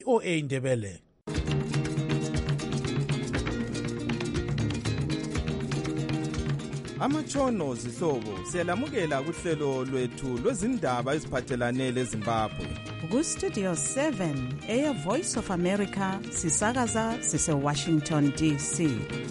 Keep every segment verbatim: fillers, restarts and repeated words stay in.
O A Ndebele. Amatshono zihlobo siyalamukela kuhlelo lwethu lwezindaba eziphathelane leZimbabwe. Ku Studio seven, Air Voice of America, sisakaza sise Washington D C.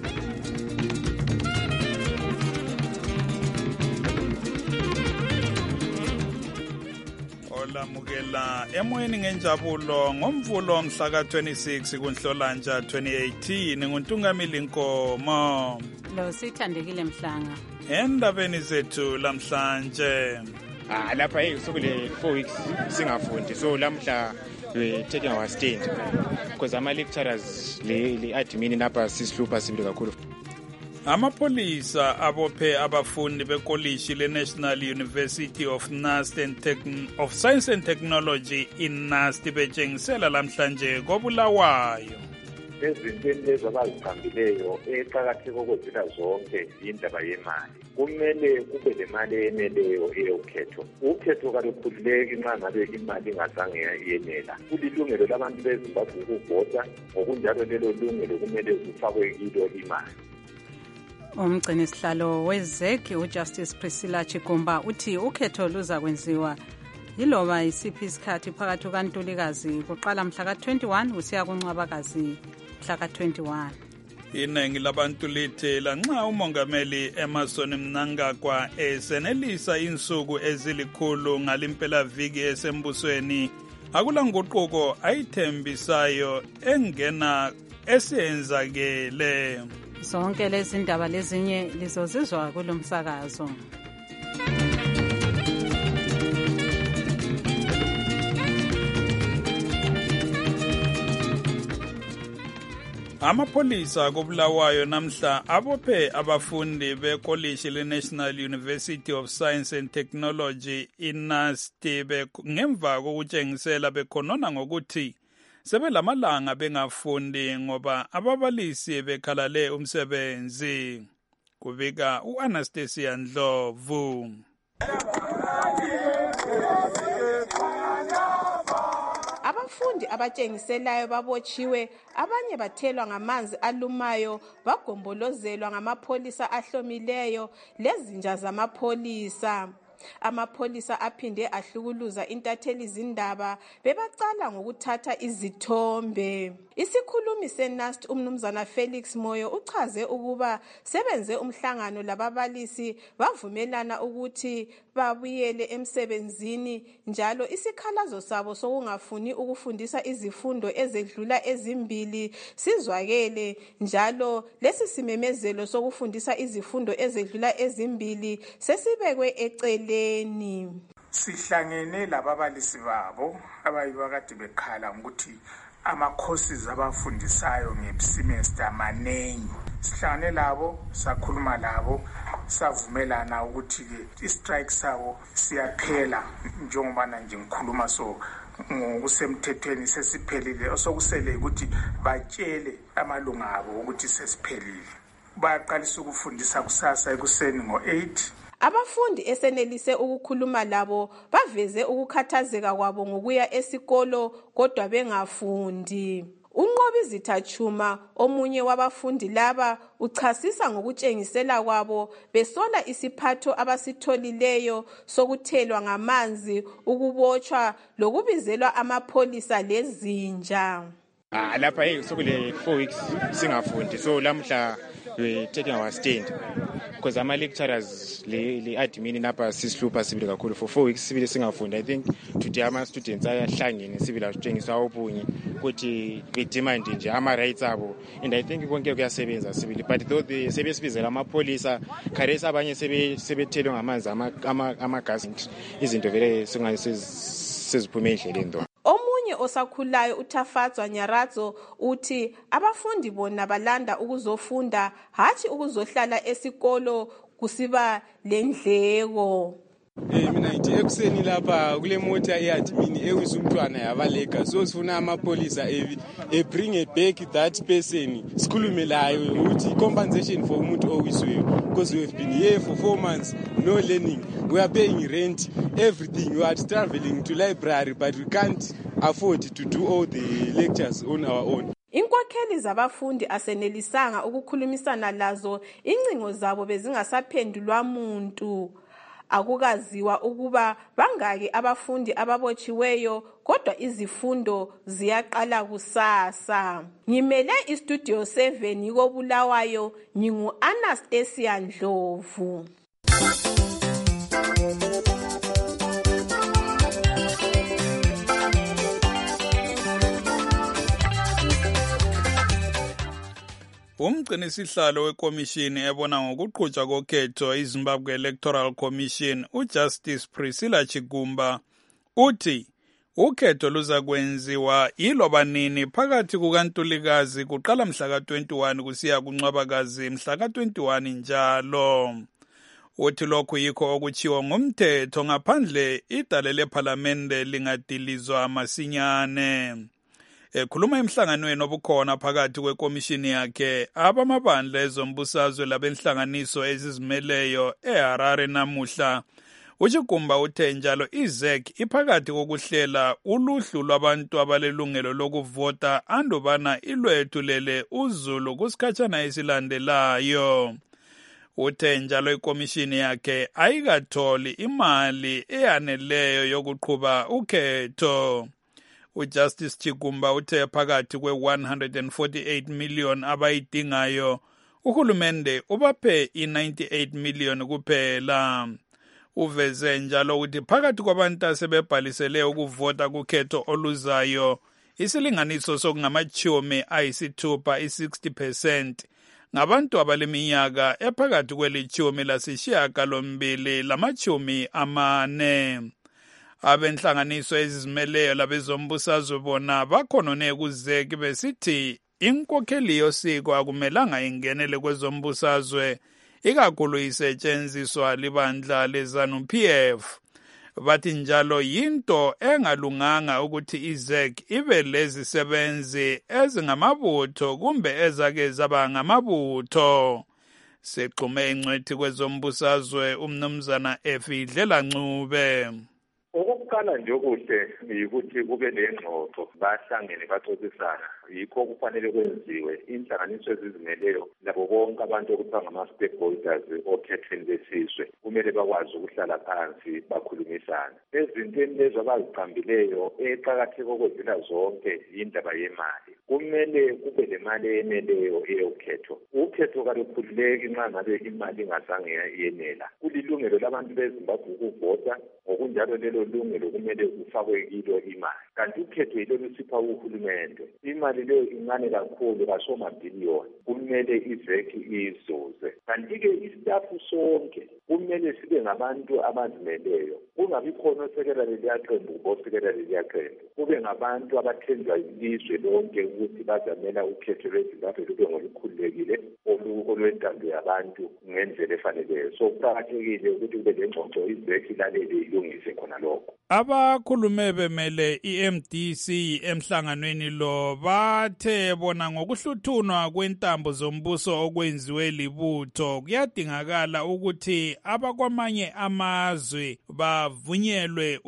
Olamukela emoyeni ngenjabulo ngomvulo mhla ka twenty-six kuNhlolanja twenty eighteen nguNtungamili Nkomo. Lo sithandekile Mhlanga. Endabeni zethu lamhlanje. Ah lapha hey sokule four weeks singafundi so lamhla we taking our stand because ama lecturers le le admin napha sisihlupha sibili kakhulu. Amapolisa abophe abafundi bekolishi le-National University of Nast and Techn- of Science and Technology in Nast betshengisela lamhlanje koBulawayo. Ezintweni lezi abaziqambileyo eqakatheke okwezila zonke indaba yemali. Kumele kube lemali eneleyo eyokhetho. Ukhetho kalukhululeki nxa ngabe imali ingazange yenela. Kulilungelo labantu beZimbabwe ukuvota, ngokunjalo lelo lungelo kumele kufakwe kilo imali. Umgcini sihlalo wezeki uJustice Priscilla Chigumba uthi ukhetho luza kwenziwa yiloba isiphi isikhathi phakathi kukaNtulikazi kuqala mhla ka twenty-one usiya kuNcwabakazi mhla ka twenty-one. Iningi labantu lithe lanxa umongameli Emmerson Mnangagwa esenelisa insuku ezilikhulu ngalimpela viki esembusweni akula nguquko ayithembisayo engena esenzakele. Zonke lezi ndaba lezinye lizozizwa kulomsakazo. Amapolisa koBulawayo namhla abophe abafundi bekolishi le-National University of Science and Technology in-Nast ngemva kokutshengisela bekhonona ngokuthi sebelamalanga bengafundi ngoba ababalisi bekhalale umsebenzi. Kubika uAnastasia Ndlovu. Abafundi abatshengiselayo babotshiwe, abanye bathelwa ngamanzi alumayo, bagombolozelwa ngamapolisa ahlomileyo lezinja zamapholisa. Amapolisa aphinde ahlukuluza intatheli zindaba bebacala ngokuthatha izithombe. Isikhulumi seNast umnumzana Felix Moyo uchaze ukuba sebenze umhlangano lababalisi bavumelana ukuthi babuyele emsebenzini, njalo isikhalazo sabo sokungafuni ukufundisa izifundo ezedlula ezimbili sizwakele, njalo lesi simemezelo sokufundisa izifundo ezedlula ezimbili sesibekwe eceleni. Sihlangene lababalisi babo abayibakade bekhala ukuthi ama-courses abafundisayo ngesemester manengi. Sihlangane labo, sakhuluma labo, savumelana ukuthi ke i-strike sabo siyaphela njengoba nje ngikhuluma so ngokusemthethweni sesiphelile. Osokusele ukuthi batshele amalunga abo ukuthi sesiphelile. Bayaqalisa ukufundisa kusasa ekuseni ngo eight. Abafundi esenelise ukukhuluma labo baveze ukukhathazeka kwabo ngokuya esikolo kodwa bengafundi. UNqobizitha Chuma, omunye wabafundi laba, uchasisa ngokutshengisela kwabo besola isiphatho abasitholileyo sokuthelwa ngamanzi, ukubotshwa lokubizelwa amapolisa lezinja. Ah lapha hey sokule four weeks singafundi so lamhla we taking our stand because ama lecturers le le admin napha sisihlupha sibili kakhulu for four weeks sibili singafundi. I think today ama students ayahlangene sibili asitshengisa obunye ukuthi be demand nje ama rights abo, and I think konke kuyasebenza sibili, but though the sebesibizela amapolisa kharesa abanye sebe sebethelwe ngamanzi ama ama gas izinto vele singayiseziphume endleleni ndo. Omunye osakhulayo uThafatswa Nyaradzo uthi abafundi bona balanda ukuzofunda hathi ukuzohlala esikolo kusiba lendleko. Eh mina ngithi ekuseni lapha kule mota eadmin ewisa umntwana yabaleka, so sifuna amapolisa e bring it back that person sikhulume layo ukuthi compensation for umuntu owiswe, because we have been here for four months, no learning, we are paying rent, everything, we are traveling to library but we can't afford to do all the lectures on our own. Inkokheli zabafundi asenelisanga ukukhulumisana lazo, incingo zabo bezingasaphendulwa muntu. Akukaziwa ukuba bangaki abafundi ababotshiweyo, kodwa izifundo ziyaqala kusasa. Ngimele istudio seven yiko Bulawayo, ngingu Anastasia Ndlovu. Umgcinisihlalo wekomishini ebona ngokuqhutshwa kokhetho iZimbabwe Electoral Commission, uJustice Priscilla Chigumba, uthi ukhetho luza kwenziwa yiloba nini phakathi kukaNtulikazi kuqala mhla ka twenty-one kusiya kuNcwabakazi mhla ka twenty-one njalo. Uthi lokhu yikho okuchiwa ngumthetho ngaphandle idale lephalamende lingadilizwa masinyane. Ekhuluma emhlanganweni obukhona phakathi kwekomishini yakhe abamabandla ezombusazwe labenhlanganiso ezizimeleyo eHarare namuhla, uChigumba uthe njalo iZ E C iphakathi kokuhlela uluhlu lwabantu abalelungelo lokuvota andubana ilwethulele uZulu kusikhatshana esilandelayo. Uthe njalo ikomishini yakhe ayikatholi imali eyaneleyo yokuqhuba ukhetho. uJustice Chigumba uthe phakathi kwe-one hundred forty-eight million abayidingayo, uhulumende ubaphe i-ninety-eight million kuphela. Uveze njalo ukuthi phakathi kwabantu asebebhalisele ukuvota kukhetho oluzayo, isilinganiso sokungamachumi ayisithupha i-sixty percent ngabantu abaleminyaka ephakathi kwelitshumi lasishiyagalombili lamachumi amane. Abenhlanganiso ezizimeleyo labezombusazwe bona bakhonone kuZ E C besithi inkokheli yosiko akumelanga ingenele kwezombusazwe, ikakhulu isetshenziswa libandla leZanu-P F. Bathi njalo yinto engalunganga ukuthi iZ E C ibe lezi sebenzi ezingamabutho kumbe ezake zaba ngamabutho. Sequme ingcwethi kwezombusazwe umnumzana Efidlela Ncube. Okokuqala nje okuhle yikuthi kube lengxoxo, bahlangene baxoxisana, yikho kufanele kwenziwe. Inhlanganiso ezizimeleyo labo bonke abantu okuthiwa ngama-stakeholders okhethweni lesizwe kumele bakwazi ukuhlala phansi bakhulumisana. Ezintweni lezo abaziqambileyo eqakatheke okwedlula zonke yindaba yemali. Kumele kube lemali eyeneleyo eyokhetho. Ukhetho kalukhululeki nxa ngabe imali ingazange yenela. Kulilungelo labantu beZimbabwe ukuvota, ngokunjalo lelo lungelo kumele kufakwe kilo imali. Kanti ukhetho yilo lusipha uhulumende. Imali leyo incane kakhulu, kasomabhiliyoni, kumele iZ E C izuze. Kanti-ke istafu sonke kumele sibe ngabantu abazimeleyo. Kungabi khona osekela leliya qembu kubosekela leliya qembu. Kube ngabantu abathenjwa ilizwe lonke ukuthi bazamela ukhetho lweZimbabwe lube ngolukhululekile olwentando yabantu ngendlela efaneleyo. So kuqakathekile ukuthi kube lengxoxo iZ E C ilalele ilungise khona lokho. Abakhulume bemele i-M D C emhlanganweni lo bathe bona ngokuhluthunwa kwentambo zombuso okwenziwe libutho kuyadingakala ukuthi abakwamanye amazwe bavunyelwe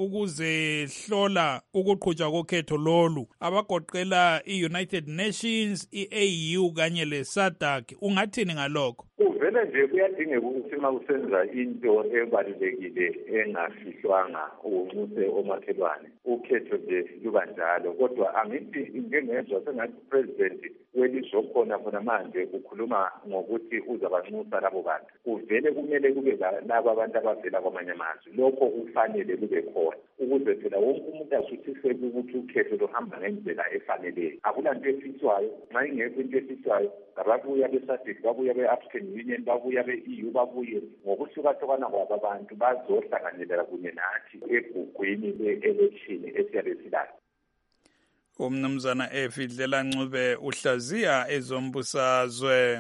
ukuzehlola ukuqhutshwa kokhetho lolu, abagoqela i-United Nations, i-A U kanye le-SADC. Ungathini ngalokho? Kuvele nje kuyadingeka ukuthi uma usenza into ebalulekile engafihlwanga unxuse omakhelwane, ukhetho nje luba njalo. Kodwa angithi ngengezwa sengathi upresident welizokhona khona manje ukhuluma ngokuthi uzabanxusa labo bantu. Kuvele kumele kube labo abantu abavela kwamanye amazwe. Lokho kufanele kube khona ukuze phela wonke umuntu asuthiseke ukuthi ukhetho luhamba ngendlela efaneleyo. Akulanto efiswayo, nxa ingekho into efiswayo, ngababuya be-SADC, babuya be-African Union, babuya be-E U, babuye ngokuhlukahlukana kwabo abantu bazohlanganela kunye nathi egugwini le-election esiyabe silayo. Umnumzana Efidlela Ncube uhlaziya ezombusazwe.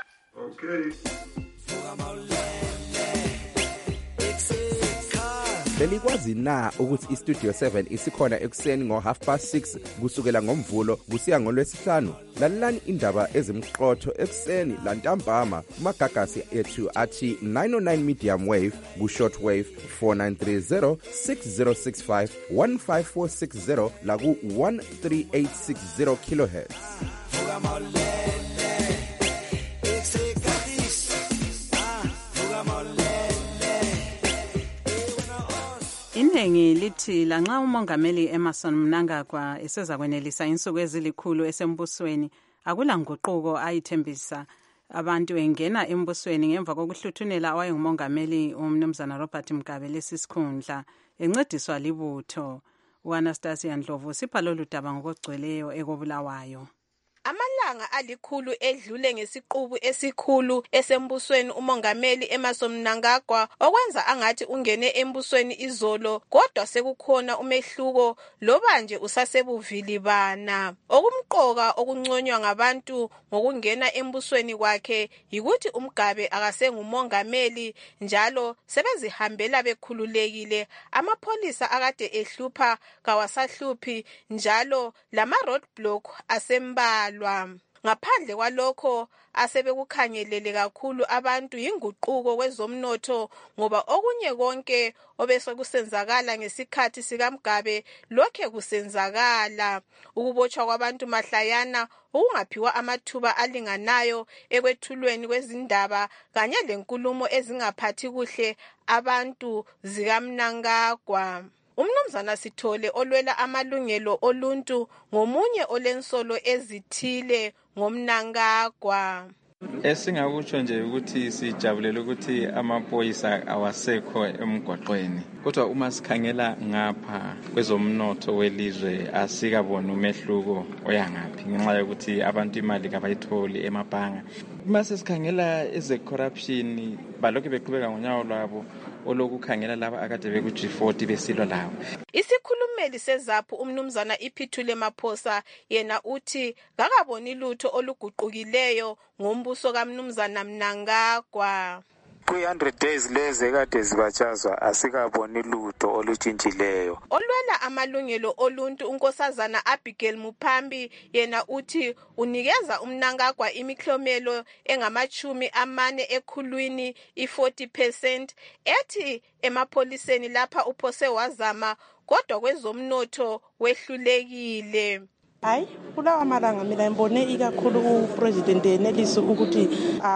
Okay. belikwazi na ukuthi iStudio seven isikhona ekuseni ngo half past six kusukela ngomvulo kusiya ngolwesihlanu? Lalelani indaba ezimqotho ekuseni lantambama kumagagasi ethu athi nine oh nine medium wave ku short wave four nine three zero six zero six five one five four six zero la ku one three eight six zero kilohertz. Iningi lithi lanxa umongameli Emmerson Mnangagwa eseza kwenelisa insuku ezilikhulu esembusweni akula nguquko ayithembisa abantu engena embusweni ngemva kokuhluthunela owayengumongameli umnumzana Robert Mugabe lesisikhundla encediswa libutho. uAnastasia Ndlovu sipha lolu daba ngokugcweleyo ekobulawayo. Amalanga alikhulu edlule ngesiqubu esikhulu esembusweni umongameli Emmerson Mnangagwa okwenza angathi ungene embusweni izolo, kodwa sekukhona umehluko loba nje usasebuvilibana. Okumqoka okunconywa ngabantu ngokungena embusweni kwakhe yikuthi uMgabe akasengumongameli njalo sebezihambela bekhululekile. Amapholisa akade ehlupha kawasahluphi njalo lama roadblock asembalwa. Ngaphandle kwalokho asebekukhangelele kakhulu abantu inguquko kwezomnotho ngoba okunye konke obesekusenzakala ngesikhathi sikaMgabe lokhe kusenzakala. Ukubotshwa kwabantu mahlayana, ukungaphiwa amathuba alinganayo ekwethulweni kwezindaba kanye lenkulumo ezingaphathi kuhle abantu zikaMnangagwa. Umnumzana Sithole olwela amalungelo oluntu ngomunye olensolo ezithile ngomNangagwa. Esingakutsho nje ukuthi sijabulela ukuthi amaphoyisa awasekho emgwaqweni, kodwa uma sikhangela ngapha kwezomnotho welizwe asikabona umehluko oyangaphi ngenxa yokuthi abantu imali kabayitholi emabhanga. Uma sesikhangela eze corruption balokho beqhubeka ngonyawo lwabo olokukhangela laba akade beku G forty besilwa lawo. Isikhulumeli seZAPHU umnumzana Iphithule Maphosa yena uthi kakaboni lutho oluguqukileyo ngombuso kaMnumzana Mnangagwa. Kwi one hundred days leze kade zibatshazwa asikaboni lutho olutshintshileyo. Olwela amalungelo oluntu unkosazana Abigail Muphambi yena uthi unikeza uMnangagwa imiklomelo engamachumi amane ekhulwini i-forty percent ethi emapholiseni lapha uphose wazama kodwa kwezomnotho wehlulekile. Hayi kulawa malanga mina ngibone ikakhulu upresident enelisi ukuthi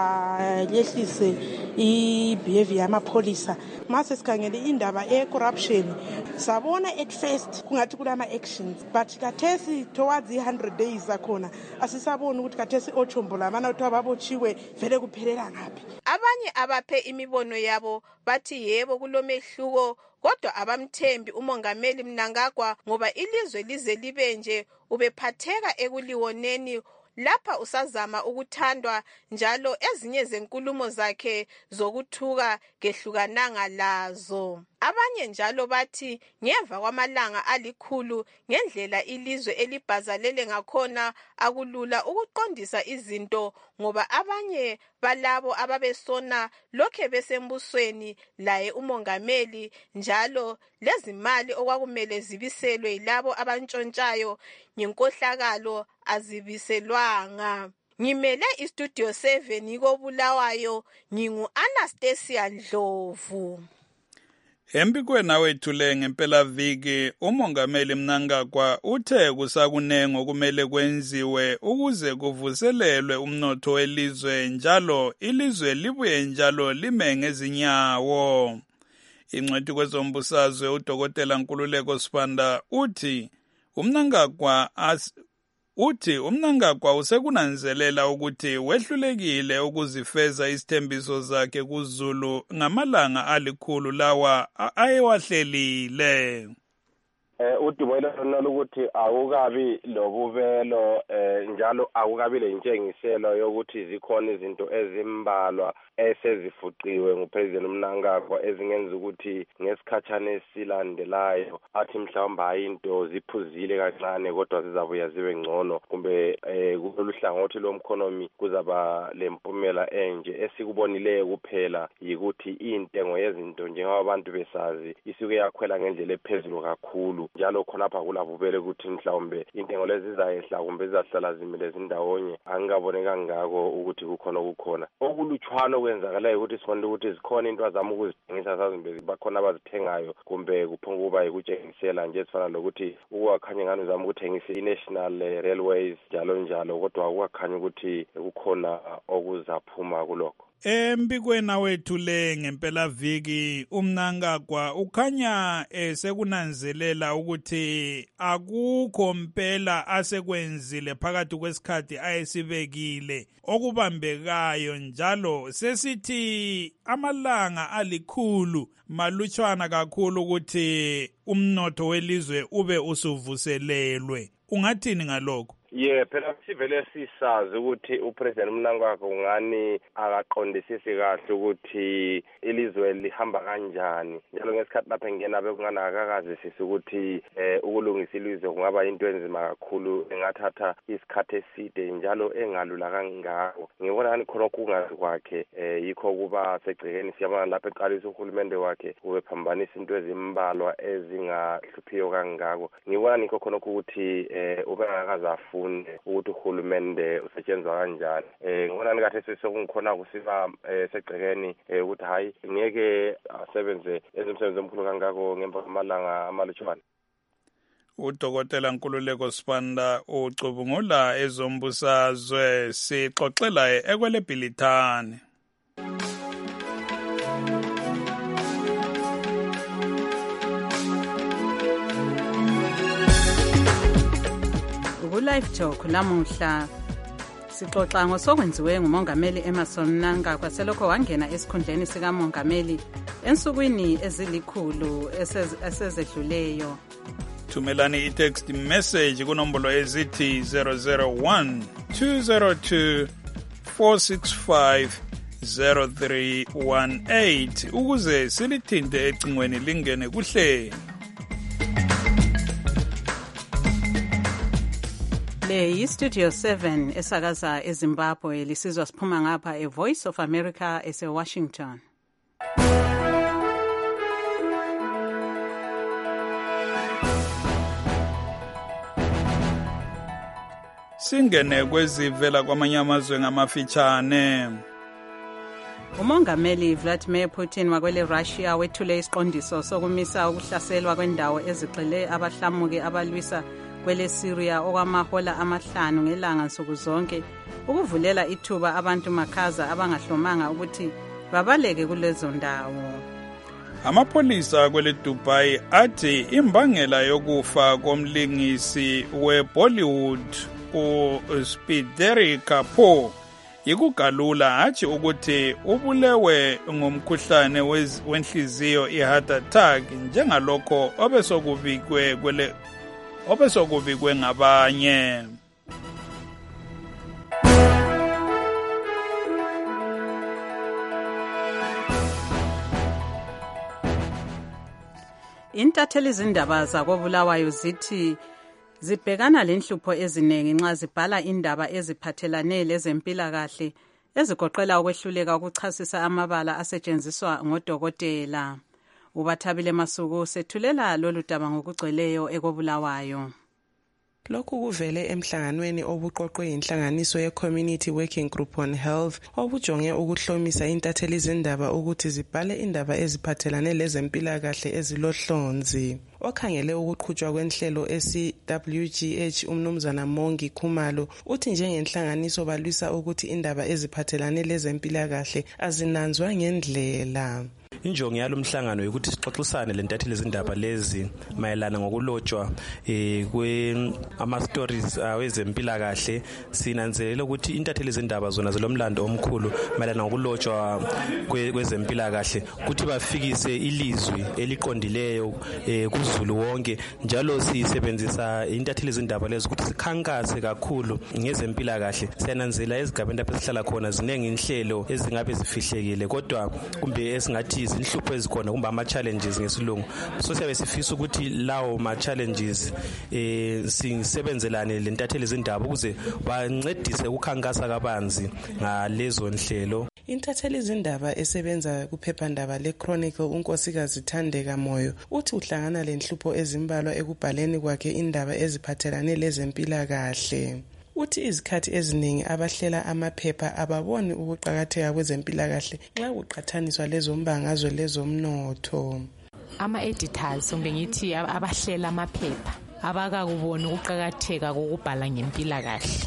ayehlise ibehavior yamapholisa. Mase sikhangele indaba e-corruption sabona at first kungathi kulama actions but kathesi towards one hundred days akhona asisabona ukuthi kathesi ochombola mana uthi ababotshiwe vele kuphelela ngaphi. Abanye abaphe imibono yabo bathi yebo kulomehluko kodwa abamthembi umongameli Mnangagwa ngoba ilizwe lize libe nje ubephatheka ekuliwoneni lapha usazama ukuthandwa njalo ezinye zenkulumo zakhe zokuthuka gehlukananga lazo. Abanye njalo bathi ngemva kwamalanga alikhulu ngendlela ilizwe elibhazalele ngakhona akulula ukuqondisa izinto ngoba abanye balabo ababesona lokhe besembusweni laye umongameli njalo lezimali okwakumele zibiselwe yilabo abantshontshayo ngenkohlakalo azibiselwanga. Ngimele iStudio seven ikobulawayo ngingu Anastasia Ndlovu. Empikweni awethule ngempela viki umongameli Mnangagwa uthe kusakunengo kumele kwenziwe ukuze kuvuselelwe umnotho welizwe njalo ilizwe libuye njalo lime ngezinyawo. Ingcwethi kwezombusazwe uDokotela Nkululeko Sibanda uthi uMnangagwa as uthi uMnangagwa usekunanzelela ukuthi wehlulekile ukuzifeza isithembiso zakhe kuZulu ngamalanga alikhulu lawa ayewahlelile. Eh uDiboyela lona ukuthi akukabi lobubelo eh njalo akukabi lentshengiselo yokuthi zikhona izinto ezimbalwa esezifuqiwe ngupresident Mnangagwa ezingenza ukuthi ngesikhathana esilandelayo athi mhlawumbe ayinto ziphuzile kancane kodwa zizabuya zibe ngcono kumbe kulolu hlangothi lomkhonomi kuzaba lempumela enje esikubonileyo kuphela yikuthi intengo yezinto njengoba abantu besazi isuke yakhwela ngendlela ephezulu kakhulu njalo khonapha kulabubele ukuthi mhlawumbe intengo lezi zayehla kumbe zizahlala zimile zindawonye angikabone kangako ukuthi kukhona ukukhona okuluthwana okwenzakalayo ukuthi sifuna ukuthi zikhona into azama ukuzithengisa sazimbe bakhona abazithengayo kumbe kuphonga kuba yikutshengisela nje sifana lokuthi ukwakhanya ngani uzama ukuthengisa i-national railways njalo njalo kodwa ukwakhanya ukuthi kukhona okuzaphuma kulokho. Embikweni wethu le ngempela viki uMnangagwa ukhanya esekunanzelela ukuthi akukho mpela asekwenzile phakathi kwesikhathi ayesibekile okubambekayo njalo sesithi amalanga alikhulu malutshwana kakhulu ukuthi umnotho welizwe ube usuvuselelwe. Ungathini ngalokho? Yeah, phela sivele sisazi ukuthi upresident Mnangagwa ungani akaqondisisi kahle ukuthi ilizwe lihamba kanjani njalo ngesikhathi lapha ngena bekungana akakazisisi ukuthi eh ukulungisa ilizwe kungaba into enzima kakhulu engathatha isikhathi eside njalo engalula kangako. Ngibona ngani khona kungazi kwakhe eh yikho kuba segcikeni siyabona lapha eqalisa uhulumende wakhe ubephambanisa into ezimbalwa ezingahluphiyo kangako. Ngibona nikho khona ukuthi eh ubengakazafu ukuthi uhulumende usetshenzwa kanjani. Eh ngibona nikathi sesokungikhona kusiba segcikeni ukuthi hayi ngeke asebenze ezimsebenzi omkhulu kangako ngemva kwamalanga amalutshwana. Udokotela Nkululeko Sibanda ucubungula ezombusazwe sixoxela ekwele Bhilithani. Live Talk lamuhla sixoxa ngosokwenziwe ngumongameli Emmerson Mnangagwa selokho wangena esikhundleni sika mongameli ensukwini ezilikhulu esezedluleyo. Thumelani i-text message kunombolo ezithi zero zero one two zero two four six five zero three one eight ukuze silithinte ecingweni lingene kuhlelo. Le yi-Studio seven esakaza eZimbabwe lisizwa siphuma ngapha e-Voice of America ese-Washington. Singene kwezivela kwamanye amazwe ngamafitshane. Umongameli Vladimir Putin wakwele Russia wethule isiqondiso sokumisa ukuhlaselwa kwendawo ezigxile abahlamuki abalwisa kwele Syria okwamahola amahlanu ngelanga nsuku zonke ukuvulela ithuba abantu makhaza abangahlomanga ukuthi babaleke kulezo ndawo. Amapolisa kwele Dubai athi imbangela yokufa komlingisi weBollywood uSpideri Kapoor yikugalula athi ukuthi ubulewe ngomkhuhlane wenhliziyo i-heart attack njengalokho obesokubikwe kwele obesokubikwe ngabanye. Intatheli zindaba zakobulawayo zithi zibhekana lenhlupho eziningi nxa zibhala indaba eziphathelane lezempilakahle ezigoqela ukwehluleka ukuchasisa amabala asetshenziswa ngodokotela. Ubathabile Masuku sethulela lolu daba ngokugcweleyo ekobulawayo. Lokhu kuvele emhlanganweni obuqoqwe inhlanganiso ye-Community Working Group on Health obujonge ukuhlomisa intatheli zindaba ukuthi zibhale indaba eziphathelane lezempilakahle ezilohlonzi. Okhangele ukuqhutshwa kwenhlelo esi-W G H umnumzana Mongi Khumalo uthi njengenhlanganiso balwisa ukuthi indaba eziphathelane lezempilakahle azinanzwa ngendlela. Injongo yalomhlangano ukuthi sixoxisane lentatheli zindaba lezi mayelana ngokulotshwa eh kwe ama stories awezempilakahle. Sinanzelela ukuthi intatheli zindaba zona zelomlando omkhulu mayelana ngokulotshwa kwezempilakahle ukuthi bafikise ilizwi eliqondileyo eh kuzo uzulu wonke njalo sisebenzisa intatheli zindaba lezi ukuthi sikhankase kakhulu ngezempilakahle. Siyananzela ezigabeni lapho esihlala khona zinengi inhlelo ezingabe zifihlekile kodwa kumbe esingathi izinhlupho ezikhona kumbe ama challenges ngesilungu. So siyabe sifisa ukuthi lawo ma challenges eh sisebenzelane lentatheli zindaba ukuze bancedise ukukhankasa kabanzi ngalezo nhlelo. Intatheli izindaba esebenza kuphephandaba le-Chronicle unkosikazi Thandeka Moyo uthi uhlangana lenhlupho ezimbalwa ekubhaleni kwakhe indaba eziphathelane lezempilakahle. Uthi izikhathi eziningi abahlela amaphepha ababoni ukuqhakatheka kwezempilakahle nxa kuqhathaniswa lezo mbangazwe lezomnotho. Ama-editors kumbe ngithi abahlela amaphepha abakakubona ukuqhakatheka kokubhala ngempilakahle.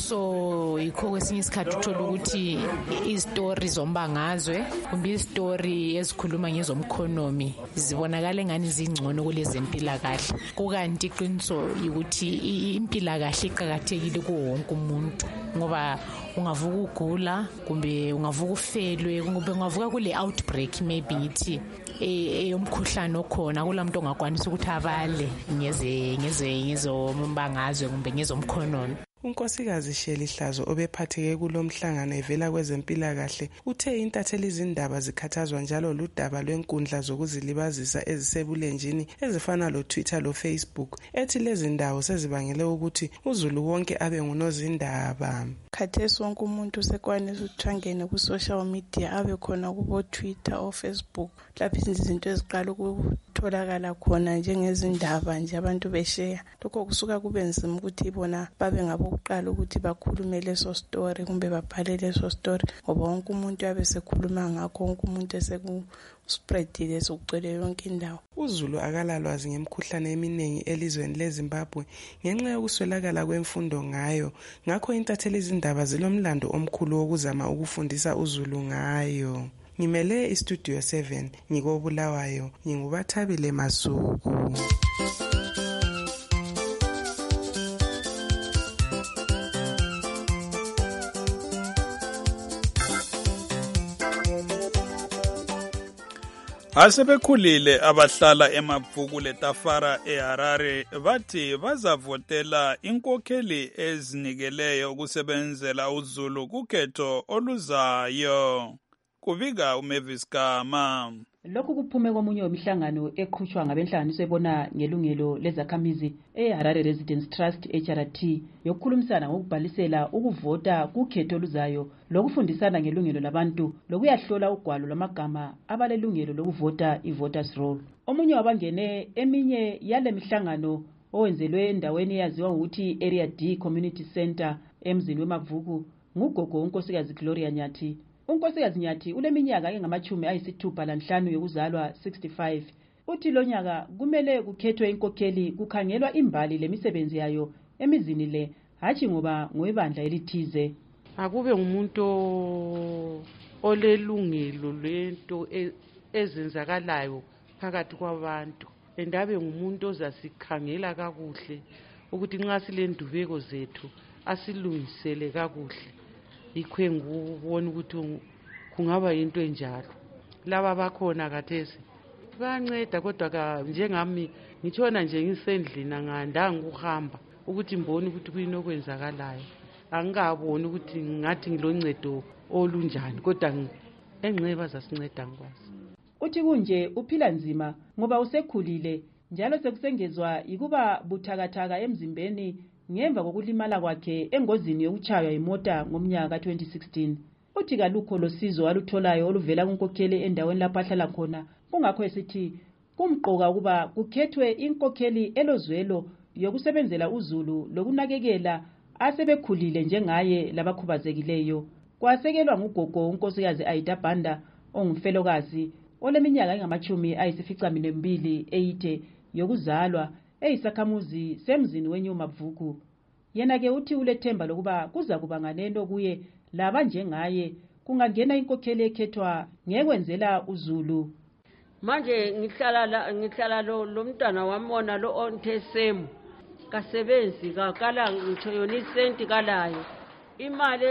So yikho kwesinye isikhathi uthola ukuthi izitori zombangazwe kumbe izitori ezikhuluma ngezomkhonomi zibonakala engani zingcono kulezempilakahle. Kukanti iqiniso ukuthi impilakahle iqhakathekile kuwo wonke umuntu ngoba ungavuka ugula kumbe ungavuka ufelwe kumbe ungavuka kule outbreak maybe ngithi eyomkhuhlane okhona kulamuntu ongakwanisa ukuthi abale ngeze ngeze ngezombangazwe kumbe ngezomkhonomi. Unkosikazi Sheli Hlazo obephatheke kulomhlangano evela kwezempilakahle uthe intatheli izindaba zikhathazwa njalo ludaba lwenkundla zokuzilibazisa ezisebulenjini ezifana lo Twitter lo Facebook ethi lezi ndawo sezibangele ukuthi uzulu wonke abe ngunozindaba. Khathesi wonke umuntu sekwanisa ukuthangena ku social media abe khona kubo Twitter o Facebook lapho izinto eziqala ukutholakala khona njengezindaba nje abantu beshare. Lokho kusuka kube nzima ukuthi bona babe ngabo uqala ukuthi bakhulume leso story kumbe babhale leso story ngoba wonke umuntu yabe sekhuluma ngakho wonke umuntu eseku spreadile sokugcwele yonke indawo. Uzulu akalalwazi ngemikhuhlane eminingi elizweni leZimbabwe ngenxa yokuswelakala kwemfundo ngayo. Ngakho intatheli izindaba zilomlando omkhulu wokuzama ukufundisa uzulu ngayo. Ngimele iStudio seven ngikobulawayo ngingubathabile Masuku. Asebekhulile abahlala eMabvuku leTafara eHarare bathi bazavotela inkokheli ezinikeleyo ukusebenzela uZulu kukhetho oluzayo. Kubika uMavis Gama. Lokhu kuphume komunye wemihlangano eqhutshwa ngabenhlanganiso ebona ngelungelo lezakhamizi eHarare Residents Trust H R T yokukhulumisana ngokubhalisela ukuvota kukhetho oluzayo lokufundisana ngelungelo labantu lokuyahlola ugwalo lwamagama abalelungelo lokuvota i-voters roll. Omunye wabangene eminye yale mihlangano owenzelwe endaweni eyaziwa ngokuthi Area D Community Center emzini weMabvuku ngugogo unkosikazi Gloria Nyathi. Unkosikazi Nyathi uleminyaka engamachumi ayisithupha lanhlanu yokuzalwa sixty-five. Uthi lo nyaka kumele kukhethwe inkokheli kukhangelwa imbali lemisebenzi yayo emizini le hathi ngoba ngoibandla elithize. Akube umuntu olelungelo lento ezenzakalayo phakathi kwabantu. Endabe ngumuntu ozasikhangela kakuhle ukuthi nxa silendubeko zethu asilungisele kakuhle. Ikwe ngubona ukuthi kungaba into enjalo. Laba bakhona kathesi banceda kodwa njengami ngitshona nje ngisendlini ngandanga ukuhamba ukuthi mbone ukuthi kuyini okwenzakalayo. Angikaboni ukuthi ngathi ngiloncedo olunjani kodwa engceba zasinceda ngikwazi. Uthi kunje uphila nzima ngoba usekhulile njalo sekusengezwa ikuba buthakathaka emzimbeni ngemva kokulimala kwakhe engozini yokuchaywa imota ngomnyaka twenty sixteen. Uthi kalukho losizo alutholayo oluvela kunkokheli endaweni lapho ahlala khona. Kungakho esithi kumqoka ukuba kukhethwe inkokheli elozwelo yokusebenzela uZulu lokunakekela asebekhulile njengaye labakhubazekileyo. Kwasekelwa ngugogo unkosikazi Aida Banda ongumfelokazi oleminyaka engamachumi ayisificaminwembili eyithe yokuzalwa eyisakhamuzi semzini weNyumabvuku. Yena ke uthi ulethemba lokuba kuza kuba nganeno kuye laba njengaye kungangena inkokheli ekhethwa ngekwenzela uZulu. Manje ngihlala la ngihlala lo lomntwana wamona lo onthesemu kasebenzi kakala ngitho yona isenti kalayo imali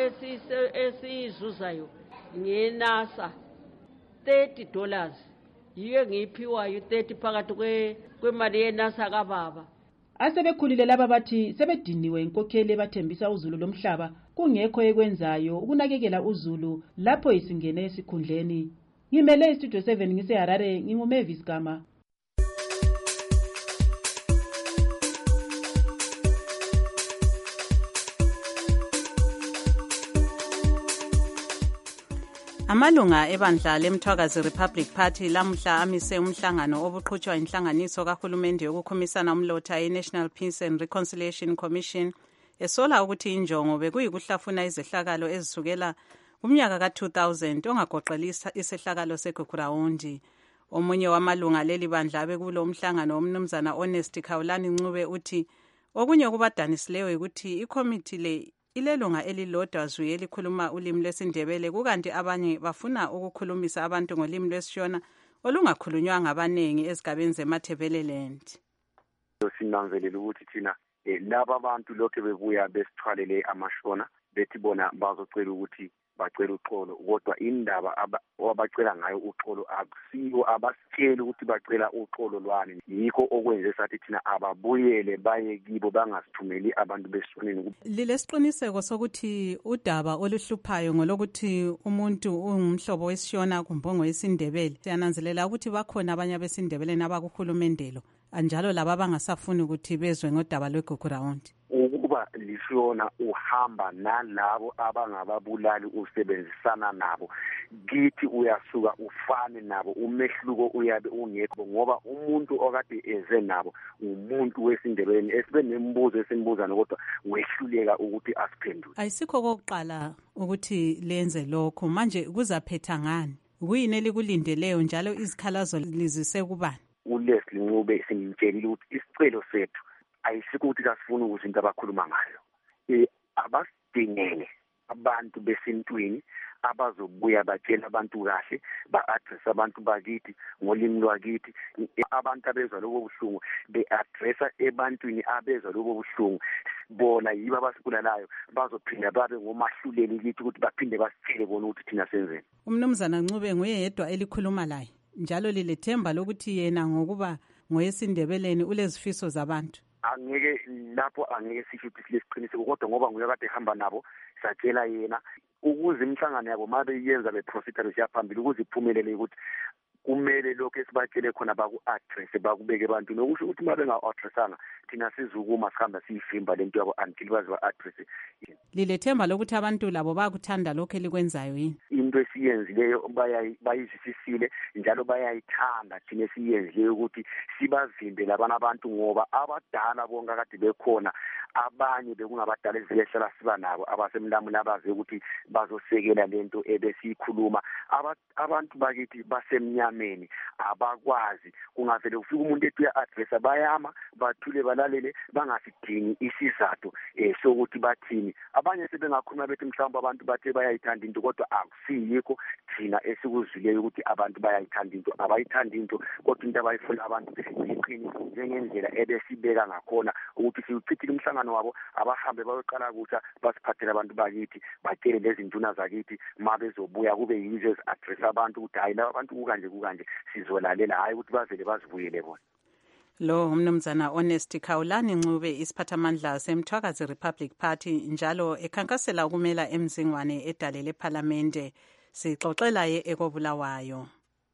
esiyizuzayo ngenasa thirty dollars yiyo engiyiphiwayo thirty phakathi kwemali yenasa kababa. Asebekhulile laba bathi sebediniwe inkokheli ebathembisa uZulu lomhlaba kungekho ekwenzayo ukunakekela uZulu lapho isingene esikhundleni. Ngimele istudio seven ngiseHarare, nginguMavis Gama. Amalunga ebandla leMthwakazi Republic Party lamhla amise umhlangano obuqhutshwa inhlanganiso kahulumende yokukhumisana umlotha ye-National Peace and Reconciliation Commission esola ukuthi injongo bekuyikuhlafuna izehlakalo ezisukela kumnyaka ka two thousand ongagoqelisa isehlakalo seGugurawundi. Omunye wamalunga leli bandla abekulo umhlangano omnumzana Honest Khawulani Ncube uthi okunye kubadanisileyo ukuthi ikomiti le ilelunga elilodwa zwi elikhuluma ulimi lwesindebele kukanti abanye bafuna ukukhulumisa abantu ngolimi lwesishona olungakhulunywa ngabanengi ezigabeni zeMatabeleland. Sinanzelela ukuthi thina laba abantu lokho bebuya besithwalele amashona bethi bona bazocela ukuthi bacela uxolo kodwa indaba abacela ngayo uxolo akusiyo abasitshela ukuthi bacela uxolo lwani. Yikho okwenze sathi thina ababuyele baye kibo bangasithumeli abantu besonini. Lilesiqiniseko sokuthi udaba oluhluphayo ngolokuthi umuntu ungumhlobo wesishona kumbongo yesindebele. Siyananzelela ukuthi bakhona abanye abesindebele nabakuhulumendelo anjalo laba bangasafuni ukuthi bezwe ngodaba lweGugurawundi. Ukuba lishona uhamba nalabo abangababulali usebenzisana nabo kithi uyasuka ufane nabo umehluko uyabe ungekho ngoba umuntu okade eze nabo umuntu wesindebeleni esibe nembuzo esimbuza kodwa wehluleka ukuthi asiphendule. Ayisikho kokuqala ukuthi lenze lokho manje kuzaphetha ngani kuyini elikulindeleyo njalo izikhalazo lizise kubani? uLeslie Ncube simtshelile ukuthi isicelo sethu ayisikho ukuthi kasifuna ukuthi into abakhuluma ngayo eh abasidingele abantu besintwini abazobuya batshela abantu kahle ba-address abantu bakithi ngolimi lwakithi abantu abezwa lobo buhlungu be-addressa ebantwini abezwa lobo buhlungu bona yiba basibulalayo bazophinda babe ngomahluleli kithi ukuthi baphinde basitshele bona ukuthi thina senzeni. Umnumzana Ncube nguye yedwa elikhuluma laye njalo lilethemba lokuthi yena ngokuba ngoyesindebeleni ulezifiso zabantu. Angeke lapho angeke sisho ukuthi lesiqiniseko kodwa ngoba nguye kade ehamba nabo satshela yena ukuze imhlangano yabo mabe yenza beprofita besiyaphambili ukuze iphumelele ukuthi kumele lokho esibatshele khona baku-address bakubeke abantu nokusho ukuthi mabe nga-addressanga thina sizukuma sihamba siyifimba lento yabo until baze ba-address. Lilethemba lokuthi abantu labo bakuthanda lokho elikwenzayo yini? Into esiyenzileyo bayizisisile njalo bayayithanda thina esiyenzileyo ukuthi sibavimbe labana abantu ngoba abadala bonke akade bekhona abanye bekungabadala ezilehlala siba nabo abasemlamuni abaze ukuthi bazosekela lento ebesiyikhuluma abantu bakithi basemnyameni abakwazi kungavele ufika umuntu ethi uya-addressa bayama bathule balalele bangasidingi isizathu eh sokuthi bathini abanye sebengakhuluma bethi mhlawumbe abantu bathe bayayithanda into kodwa akusiyikho thina esikuzwileyo ukuthi abantu bayayithanda into abayithanda into kodwa into abayifuna abantu iqiniso njengendlela ebesibeka ngakhona ukuthi siwuchithile umhlangano wabo abahambe bayoqala kutsha basiphathele abantu bakithi batshele lezi nduna zakithi mabezobuya kube yizo ezi-address abantu ukuthi hayi laba abantu kukanje kukanje sizolalela hayi ukuthi bazele bazibuyele bona. Lo umnumzana Honest Khawulani Ncube isiphathamandla seMthwakazi Republic Party njalo ekhankasela ukumela emzingwane edalele eParliamente sixoxela ye ekobulawayo.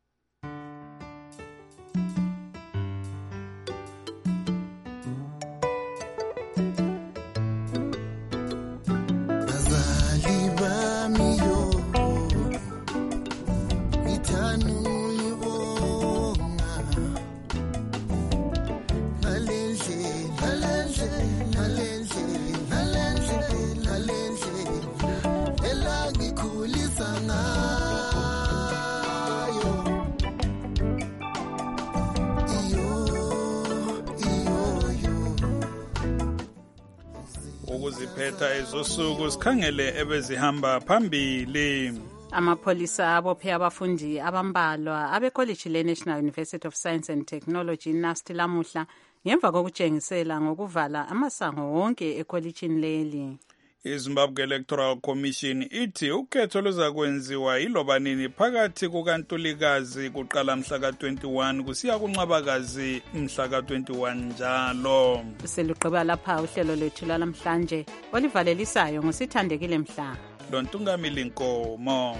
ukuziphetha ezosuku sikhangele ebezihamba phambili. Amapholisa abophe abafundi abambalwa abekolleji le-National University of Science and Technology NUST lamuhla ngemva kokutshengisela ngokuvala amasango wonke ekollegini leli. iZimbabwe Electoral Commission ithi ukhetho luzakwenziwa iloba nini phakathi kukaNtulikazi kuqala mhla ka twenty-one kusiya kuNcwabakazi mhla ka twenty-one njalo. Selugqiba lapha uhlelo lethu lalamhlanje olivalelisayo ngosithandekile mhla. Lontungamili Nkomo.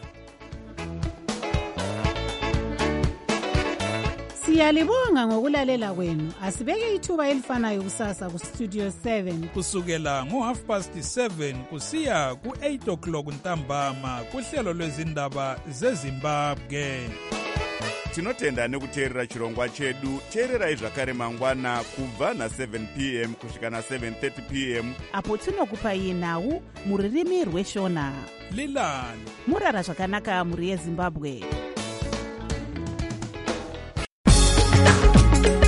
Siyalibonga ngokulalela kwenu. Asibeke ithuba elifanayo kusasa ku Studio seven kusukela ngo half past seven kusiya ku eight o'clock ntambama kuhlelo lwezindaba zeZimbabwe. Tinotenda nekuteerera chirongwa chedu. Teererai zvakare mangwana kubva na seven p m kusvika na seven thirty p m apo tinokupai nhau muririmi rweshona. Lilani murara zvakanaka muri yeZimbabwe.